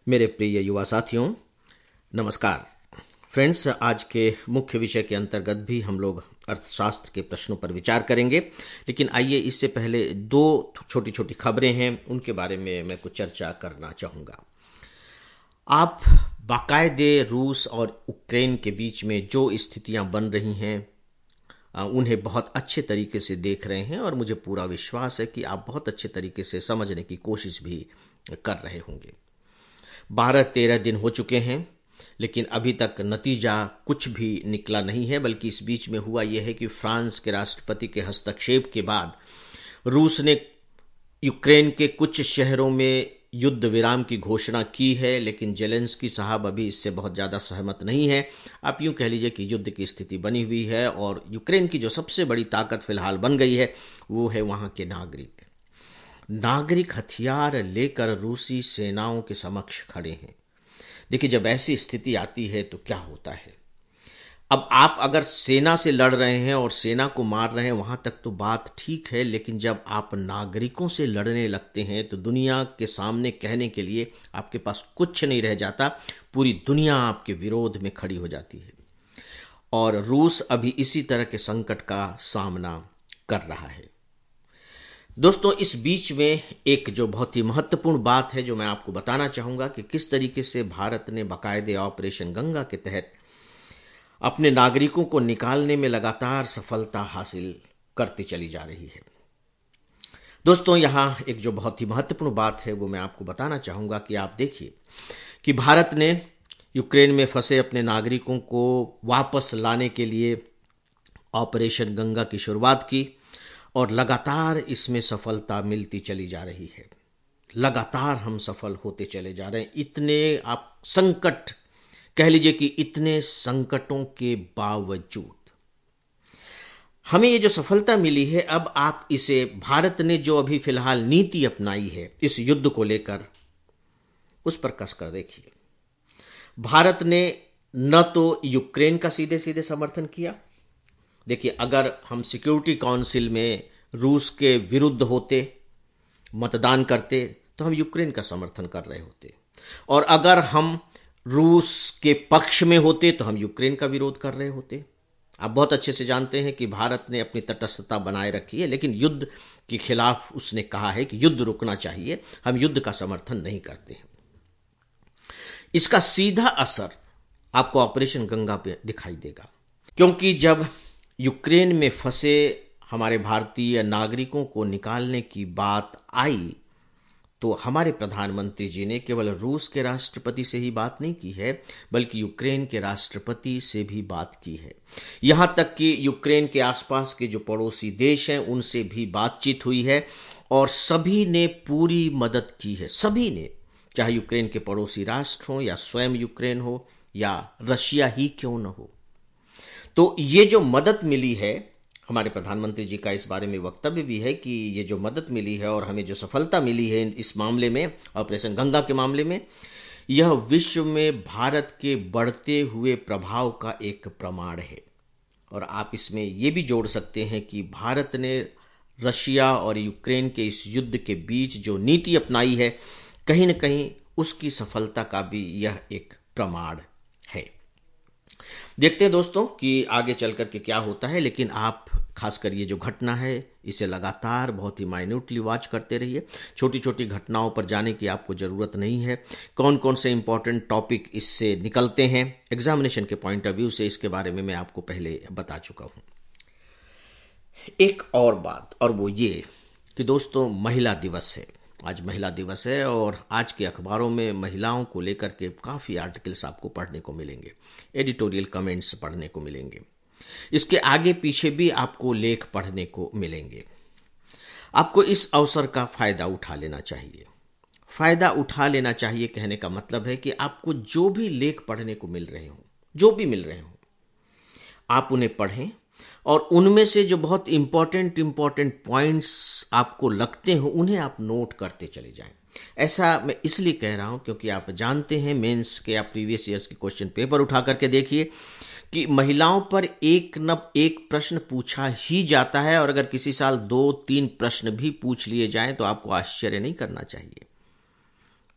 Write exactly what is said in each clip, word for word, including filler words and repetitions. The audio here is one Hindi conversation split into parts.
मेरे प्रिय युवा साथियों, नमस्कार। फ्रेंड्स, आज के मुख्य विषय के अंतर्गत भी हम लोग अर्थशास्त्र के प्रश्नों पर विचार करेंगे, लेकिन आइए इससे पहले दो छोटी छोटी खबरें हैं, उनके बारे में मैं कुछ चर्चा करना चाहूँगा। आप बाकायदे रूस और यूक्रेन के बीच में जो स्थितियां बन रही हैं उन्हें बहुत अच्छे तरीके से देख रहे हैं और मुझे पूरा विश्वास है कि आप बहुत अच्छे तरीके से समझने की कोशिश भी कर रहे होंगे। बारह तेरह दिन हो चुके हैं, लेकिन अभी तक नतीजा कुछ भी निकला नहीं है। बल्कि इस बीच में हुआ यह है कि फ्रांस के राष्ट्रपति के हस्तक्षेप के बाद रूस ने यूक्रेन के कुछ शहरों में युद्ध विराम की घोषणा की है, लेकिन जेलेंस्की साहब अभी इससे बहुत ज़्यादा सहमत नहीं है। आप यूं कह लीजिए कि युद्ध की स्थिति बनी हुई है और यूक्रेन की जो सबसे बड़ी ताकत फिलहाल बन गई है वो है वहां के नागरिक। नागरिक हथियार लेकर रूसी सेनाओं के समक्ष खड़े हैं। देखिए, जब ऐसी स्थिति आती है तो क्या होता है। अब आप अगर सेना से लड़ रहे हैं और सेना को मार रहे हैं, वहां तक तो बात ठीक है, लेकिन जब आप नागरिकों से लड़ने लगते हैं तो दुनिया के सामने कहने के लिए आपके पास कुछ नहीं रह जाता। पूरी दुनिया आपके विरोध में खड़ी हो जाती है और रूस अभी इसी तरह के संकट का सामना कर रहा है। दोस्तों, इस बीच में एक जो बहुत ही महत्वपूर्ण बात है जो मैं आपको बताना चाहूंगा कि किस तरीके से भारत ने बाकायदे ऑपरेशन गंगा के तहत अपने नागरिकों को निकालने में लगातार सफलता हासिल करती चली जा रही है। दोस्तों, यहां एक जो बहुत ही महत्वपूर्ण बात है वो मैं आपको बताना चाहूंगा कि आप देखिए कि भारत ने यूक्रेन में फंसे अपने नागरिकों को वापस लाने के लिए ऑपरेशन गंगा की शुरुआत की और लगातार इसमें सफलता मिलती चली जा रही है। लगातार हम सफल होते चले जा रहे हैं। इतने आप संकट कह लीजिए कि इतने संकटों के बावजूद हमें ये जो सफलता मिली है, अब आप इसे भारत ने जो अभी फिलहाल नीति अपनाई है इस युद्ध को लेकर, उस पर कसकर देखिए। भारत ने न तो यूक्रेन का सीधे सीधे समर्थन किया। देखिए, अगर हम सिक्योरिटी काउंसिल में रूस के विरुद्ध होते, मतदान करते, तो हम यूक्रेन का समर्थन कर रहे होते, और अगर हम रूस के पक्ष में होते तो हम यूक्रेन का विरोध कर रहे होते। आप बहुत अच्छे से जानते हैं कि भारत ने अपनी तटस्थता बनाए रखी है, लेकिन युद्ध के खिलाफ उसने कहा है कि युद्ध रुकना चाहिए, हम युद्ध का समर्थन नहीं करते हैं। इसका सीधा असर आपको ऑपरेशन गंगा पे दिखाई देगा, क्योंकि जब यूक्रेन में फंसे हमारे भारतीय नागरिकों को निकालने की बात आई तो हमारे प्रधानमंत्री जी ने केवल रूस के राष्ट्रपति से ही बात नहीं की है, बल्कि यूक्रेन के राष्ट्रपति से भी बात की है। यहां तक कि यूक्रेन के आसपास के जो पड़ोसी देश हैं उनसे भी बातचीत हुई है और सभी ने पूरी मदद की है। सभी ने, चाहे यूक्रेन के पड़ोसी राष्ट्र हो या स्वयं यूक्रेन हो या रशिया ही क्यों न हो। तो ये जो मदद मिली है, हमारे प्रधानमंत्री जी का इस बारे में वक्तव्य भी है कि ये जो मदद मिली है और हमें जो सफलता मिली है इस मामले में, ऑपरेशन गंगा के मामले में, यह विश्व में भारत के बढ़ते हुए प्रभाव का एक प्रमाण है। और आप इसमें यह भी जोड़ सकते हैं कि भारत ने रशिया और यूक्रेन के इस युद्ध के बीच जो नीति अपनाई है, कहीं न कहीं उसकी सफलता का भी यह एक प्रमाण है। देखते हैं दोस्तों कि आगे चल कर के क्या होता है, लेकिन आप खासकर ये जो घटना है इसे लगातार बहुत ही माइन्यूटली वॉच करते रहिए। छोटी छोटी घटनाओं पर जाने की आपको जरूरत नहीं है। कौन कौन से इंपॉर्टेंट टॉपिक इससे निकलते हैं एग्जामिनेशन के पॉइंट ऑफ व्यू से, इसके बारे में मैं आपको पहले बता चुका हूं। एक और बात, और वो ये कि दोस्तों महिला दिवस है। आज महिला दिवस है और आज के अखबारों में महिलाओं को लेकर के काफी आर्टिकल्स आपको पढ़ने को मिलेंगे, एडिटोरियल कमेंट्स पढ़ने को मिलेंगे, इसके आगे पीछे भी आपको लेख पढ़ने को मिलेंगे। आपको इस अवसर का फायदा उठा लेना चाहिए। फायदा उठा लेना चाहिए कहने का मतलब है कि आपको जो भी लेख पढ़ने को मिल रहे हो, जो भी मिल रहे हो, आप उन्हें पढ़ें और उनमें से जो बहुत इंपॉर्टेंट इंपॉर्टेंट पॉइंट्स आपको लगते हो उन्हें आप नोट करते चले जाएं। ऐसा मैं इसलिए कह रहा हूं क्योंकि आप जानते हैं मेंस के या प्रीवियस ईयर्स के क्वेश्चन पेपर उठा करके देखिए कि महिलाओं पर एक न एक प्रश्न पूछा ही जाता है, और अगर किसी साल दो तीन प्रश्न भी पूछ लिए जाएं तो आपको आश्चर्य नहीं करना चाहिए।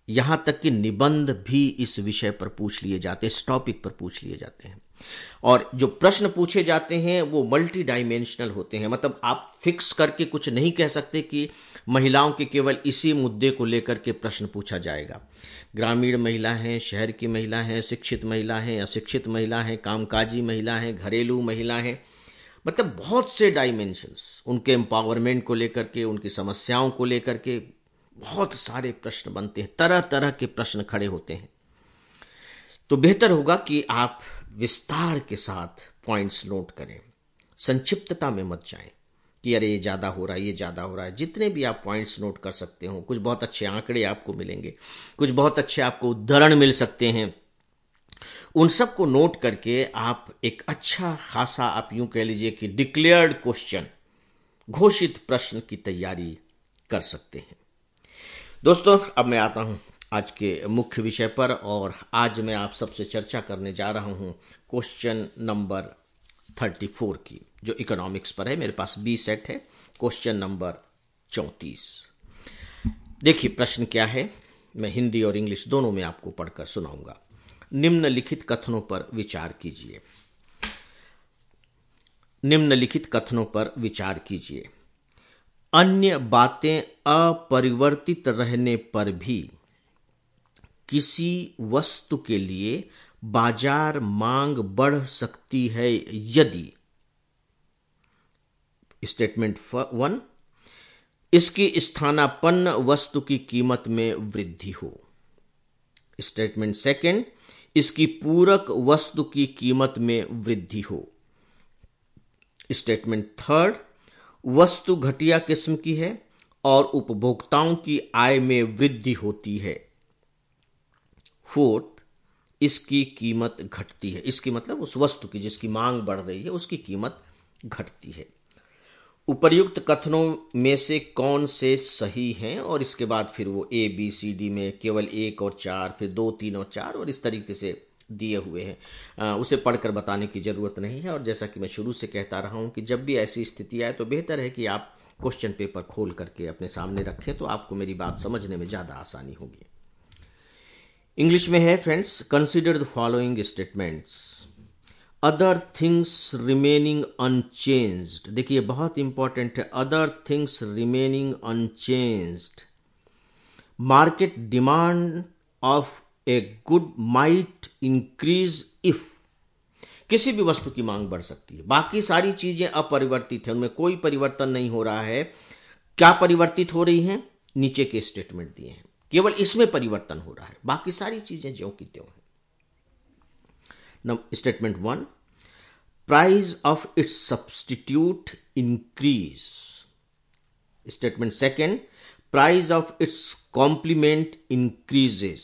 यहां तक कि निबंध भी इस विषय पर पूछ लिए जाते हैं, इस टॉपिक पर पूछ लिए जाते हैं। और जो प्रश्न पूछे जाते हैं वो मल्टी डायमेंशनल होते हैं, मतलब आप फिक्स करके कुछ नहीं कह सकते कि महिलाओं के केवल इसी मुद्दे को लेकर के प्रश्न पूछा जाएगा। ग्रामीण महिला हैं, शहर की महिला हैं, शिक्षित महिला हैं, अशिक्षित महिला हैं, कामकाजी महिला हैं, घरेलू महिला हैं, मतलब बहुत से डायमेंशंस, उनके एम्पावरमेंट को लेकर के, उनकी समस्याओं को लेकर के बहुत सारे प्रश्न बनते हैं, तरह तरह के प्रश्न खड़े होते हैं। तो बेहतर होगा कि आप विस्तार के साथ पॉइंट्स नोट करें, संक्षिप्तता में मत जाएं कि अरे ये ज्यादा हो रहा है, ये ज्यादा हो रहा है। जितने भी आप पॉइंट्स नोट कर सकते हो, कुछ बहुत अच्छे आंकड़े आपको मिलेंगे, कुछ बहुत अच्छे आपको उदाहरण मिल सकते हैं, उन सब को नोट करके आप एक अच्छा खासा, आप यूं कह लीजिए कि डिक्लेयर्ड क्वेश्चन, घोषित प्रश्न की तैयारी कर सकते हैं। दोस्तों, अब मैं आता हूं आज के मुख्य विषय पर, और आज मैं आप सबसे चर्चा करने जा रहा हूं क्वेश्चन नंबर चौंतीस की, जो इकोनॉमिक्स पर है। मेरे पास बी सेट है, क्वेश्चन नंबर चौंतीस। देखिए प्रश्न क्या है, मैं हिंदी और इंग्लिश दोनों में आपको पढ़कर सुनाऊंगा। निम्नलिखित कथनों पर विचार कीजिए। निम्नलिखित कथनों पर विचार कीजिए। अन्य बातें अपरिवर्तित रहने पर भी किसी वस्तु के लिए बाजार मांग बढ़ सकती है यदि, स्टेटमेंट वन, इसकी स्थानापन्न वस्तु की कीमत में वृद्धि हो। स्टेटमेंट सेकंड, इसकी पूरक वस्तु की कीमत में वृद्धि हो। स्टेटमेंट थर्ड, वस्तु घटिया किस्म की है और उपभोक्ताओं की आय में वृद्धि होती है। फोर्थ, इसकी कीमत घटती है। इसकी मतलब उस वस्तु की जिसकी मांग बढ़ रही है उसकी कीमत घटती है। उपर्युक्त कथनों में से कौन से सही हैं, और इसके बाद फिर वो ए बी सी डी में केवल एक और चार, फिर दो, तीन और चार, और इस तरीके से दिए हुए हैं। आ, उसे पढ़कर बताने की जरूरत नहीं है। और जैसा कि मैं शुरू से कहता रहा हूं कि जब भी ऐसी स्थिति आए तो बेहतर है कि आप क्वेश्चन पेपर खोल करके अपने सामने रखें, तो आपको मेरी बात समझने में ज्यादा आसानी होगी। इंग्लिश में है friends, consider the following statements. Other things remaining unchanged, देखिए बहुत इंपॉर्टेंट है, other things remaining unchanged, market demand of a good might increase if, किसी भी वस्तु की मांग बढ़ सकती है, बाकी सारी चीजें अपरिवर्तित है, उनमें कोई परिवर्तन नहीं हो रहा है। क्या परिवर्तित हो रही हैं? नीचे के स्टेटमेंट दिए हैं, केवल इसमें परिवर्तन हो रहा है, बाकी सारी चीजें ज्यों की त्यों हैं। Statement one, price of its substitute increase. Statement second, price of its complement increases.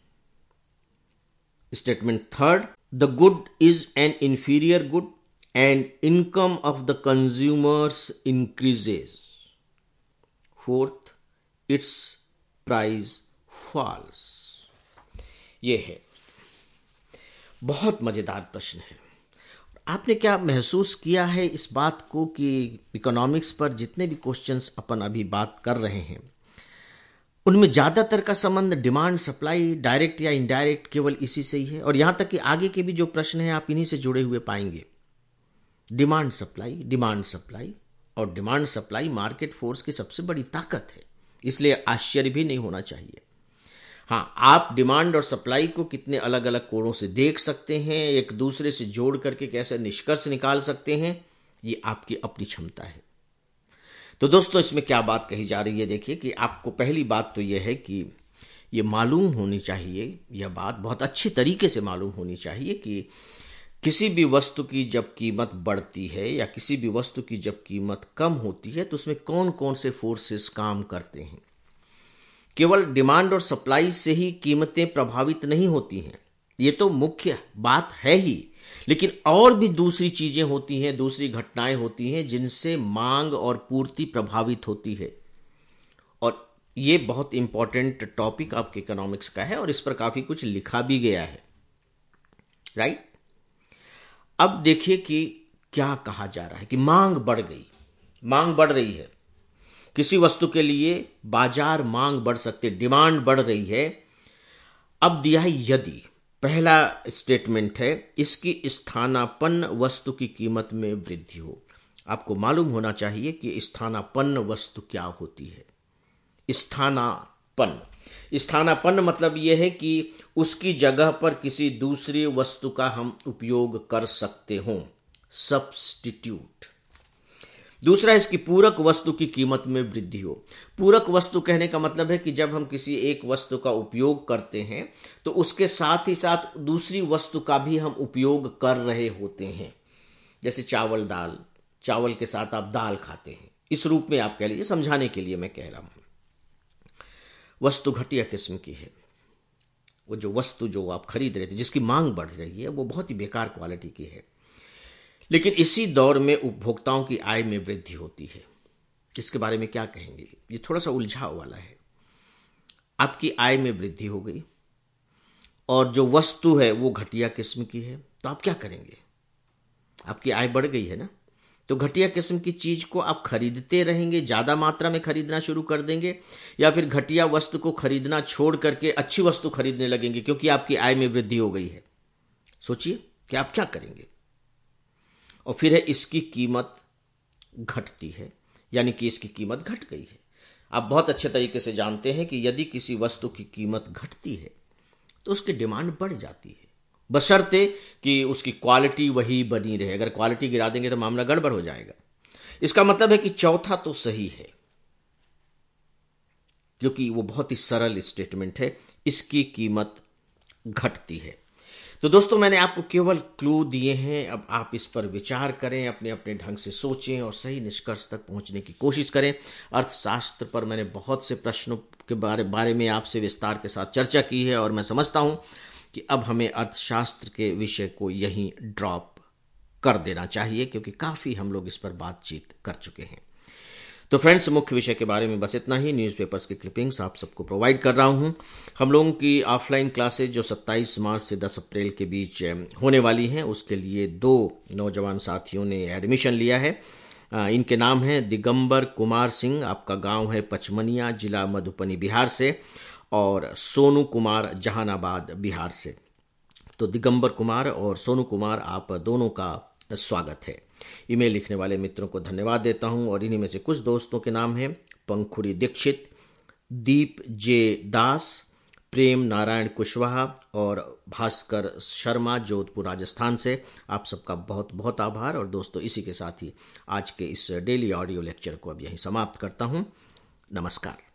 Statement third, the good is an inferior good and income of the consumers increases. Fourth, its price falls. ये है, बहुत मजेदार प्रश्न है। आपने क्या महसूस किया है इस बात को कि इकोनॉमिक्स पर जितने भी क्वेश्चंस अपन अभी बात कर रहे हैं उनमें ज्यादातर का संबंध डिमांड सप्लाई, डायरेक्ट या इनडायरेक्ट, केवल इसी से ही है। और यहां तक कि आगे के भी जो प्रश्न हैं आप इन्हीं से जुड़े हुए पाएंगे। डिमांड सप्लाई, डिमांड सप्लाई, और डिमांड सप्लाई मार्केट फोर्स की सबसे बड़ी ताकत है, इसलिए आश्चर्य भी नहीं होना चाहिए। हाँ, आप डिमांड और सप्लाई को कितने अलग अलग कोणों से देख सकते हैं, एक दूसरे से जोड़ करके कैसे निष्कर्ष निकाल सकते हैं, ये आपकी अपनी क्षमता है। तो दोस्तों, इसमें क्या बात कही जा रही है, देखिए कि आपको पहली बात तो यह है कि ये मालूम होनी चाहिए, यह बात बहुत अच्छी तरीके से मालूम होनी चाहिए कि किसी भी वस्तु की जब कीमत बढ़ती है या किसी भी वस्तु की जब कीमत कम होती है तो उसमें कौन कौन से फोर्सेस काम करते हैं। केवल डिमांड और सप्लाई से ही कीमतें प्रभावित नहीं होती हैं, ये तो मुख्य बात है ही, लेकिन और भी दूसरी चीजें होती हैं, दूसरी घटनाएं होती हैं जिनसे मांग और पूर्ति प्रभावित होती है। और ये बहुत इंपॉर्टेंट टॉपिक आपके इकोनॉमिक्स का है और इस पर काफी कुछ लिखा भी गया है, राइट। अब देखिए कि क्या कहा जा रहा है कि मांग बढ़ गई, मांग बढ़ रही है, किसी वस्तु के लिए बाजार मांग बढ़ सकती है, डिमांड बढ़ रही है, अब दिया है यदि, पहला स्टेटमेंट है इसकी स्थानापन्न वस्तु की कीमत में वृद्धि हो। आपको मालूम होना चाहिए कि स्थानापन्न वस्तु क्या होती है। स्थानापन्न स्थानापन्न मतलब यह है कि उसकी जगह पर किसी दूसरी वस्तु का हम उपयोग कर सकते हों, सब्स्टिट्यूट। दूसरा, इसकी पूरक वस्तु की कीमत में वृद्धि हो। पूरक वस्तु कहने का मतलब है कि जब हम किसी एक वस्तु का उपयोग करते हैं तो उसके साथ ही साथ दूसरी वस्तु का भी हम उपयोग कर रहे होते हैं। जैसे चावल दाल, चावल के साथ आप दाल खाते हैं, इस रूप में आप कह लीजिए, समझाने के लिए मैं कह रहा हूं। वस्तु घटिया किस्म की है, वो जो वस्तु जो आप खरीद रहे थे, जिसकी मांग बढ़ रही है, वो बहुत ही बेकार क्वालिटी की है। लेकिन इसी दौर में उपभोक्ताओं की आय में वृद्धि होती है। इसके बारे में क्या कहेंगे? ये थोड़ा सा उलझाव वाला है। आपकी आय में वृद्धि हो गई और जो वस्तु है वो घटिया किस्म की है, तो आप क्या करेंगे? आपकी आय बढ़ गई है ना, तो घटिया किस्म की चीज को आप खरीदते रहेंगे, ज्यादा मात्रा में खरीदना शुरू कर देंगे, या फिर घटिया वस्तु को खरीदना छोड़ करके अच्छी वस्तु खरीदने लगेंगे क्योंकि आपकी आय में वृद्धि हो गई है। सोचिए कि आप क्या करेंगे। और फिर है इसकी कीमत घटती है, यानी कि इसकी कीमत घट गई है। आप बहुत अच्छे तरीके से जानते हैं कि यदि किसी वस्तु की कीमत घटती है तो उसकी डिमांड बढ़ जाती है, बशर्ते कि उसकी क्वालिटी वही बनी रहे। अगर क्वालिटी गिरा देंगे तो मामला गड़बड़ हो जाएगा। इसका मतलब है कि चौथा तो सही है, क्योंकि वो बहुत ही सरल स्टेटमेंट है, इसकी कीमत घटती है। तो दोस्तों, मैंने आपको केवल क्लू दिए हैं। अब आप इस पर विचार करें, अपने अपने ढंग से सोचें और सही निष्कर्ष तक पहुंचने की कोशिश करें। अर्थशास्त्र पर मैंने बहुत से प्रश्नों के बारे बारे में आपसे विस्तार के साथ चर्चा की है और मैं समझता हूं कि अब हमें अर्थशास्त्र के विषय को यहीं ड्रॉप कर देना चाहिए, क्योंकि काफ़ी हम लोग इस पर बातचीत कर चुके हैं। तो फ्रेंड्स, मुख्य विषय के बारे में बस इतना ही। न्यूज़पेपर्स की क्लिपिंग्स आप सबको प्रोवाइड कर रहा हूं। हम लोगों की ऑफलाइन क्लासेज जो सत्ताईस मार्च से दस अप्रैल के बीच होने वाली हैं, उसके लिए दो नौजवान साथियों ने एडमिशन लिया है। इनके नाम हैं दिगंबर कुमार सिंह, आपका गांव है पचमनिया, जिला मधुबनी, बिहार से, और सोनू कुमार, जहानाबाद, बिहार से। तो दिगंबर कुमार और सोनू कुमार, आप दोनों का स्वागत है। ईमेल लिखने वाले मित्रों को धन्यवाद देता हूं, और इन्हीं में से कुछ दोस्तों के नाम हैं पंखुड़ी दीक्षित, दीप जे दास, प्रेम नारायण कुशवाहा और भास्कर शर्मा, जोधपुर, राजस्थान से। आप सबका बहुत बहुत आभार। और दोस्तों, इसी के साथ ही आज के इस डेली ऑडियो लेक्चर को अब यहीं समाप्त करता हूं। नमस्कार।